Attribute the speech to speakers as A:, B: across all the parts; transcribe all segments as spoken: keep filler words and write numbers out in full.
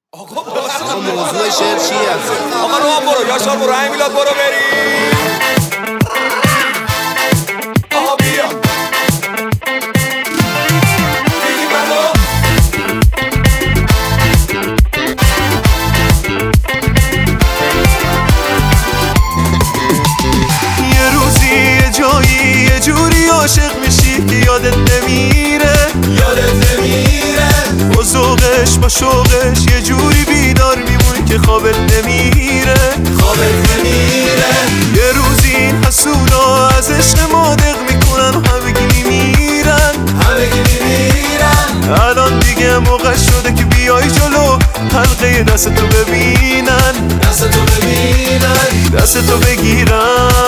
A: آقا موضوع شعر چی هست؟ آقا رو برو یاشار برو همین میلاد برو بریم. آقا بیا بگی منو
B: یه روزی یه جایی یه جوری عاشق میشی که یادت نمیره
A: یادت نمیره
B: با ذوقش با شوقش یه جوری بیدار میمونی که خوابت نمیره
A: خوابت نمیره.
B: یه روزی این حسودا از عشق ما دق میکنن و همگی میمیرن
A: همگی میمیرن.
B: الان دیگه موقع شده که بیای جلو حلقه دستتو ببینن
A: دستتو ببینن
B: دستتو بگیرم.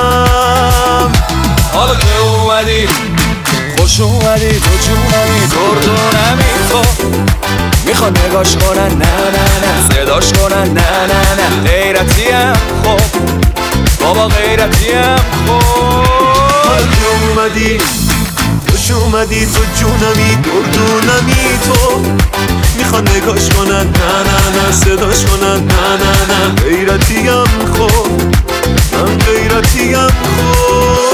A: حالا که اومدی خوش اومدی تو جونمی دردونمی تو میخوان نگاش کنن نه نه نه صداش کنن نه نه نه غیرتیم خب بابا غیرتیم خب.
B: حالا که اومدی خوش اومدی تو جونمی دردونمی تو میخوان نگاش کنن نه نه نه صداش کنن نه نه نه غیرتیم خب من غیرتیم خب.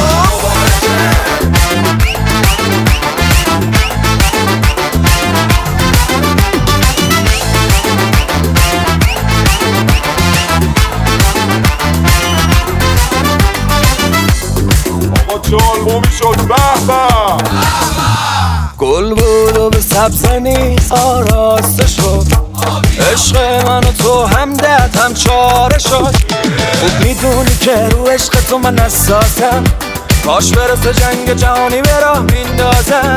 C: آلبومی شد به به
A: گل بود و به سبزنی آراسته شد عشق من و تو هم درد هم چاره شد. خوب میدونی که رو عشق تو من اساسم کاش برسه جنگ جهانی به راه میندازم.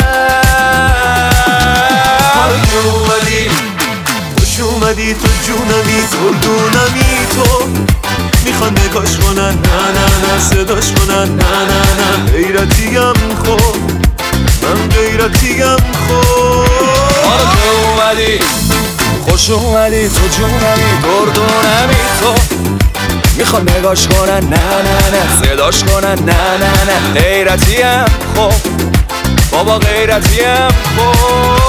B: حالا که اومدی خوش اومدی تو جونمی دردونمی تو میخوان نگاش کنن نه نه نه صداش کنن نه نه نه غیرتیم خب من غیرتیم خب.
A: حالا که اومدی خوش اومدی تو جونمی دردونمی تو میخوان نگاش کنن نه نه نه صداش کنن نه نه نه غیرتیم خب بابا غیرتیم خب.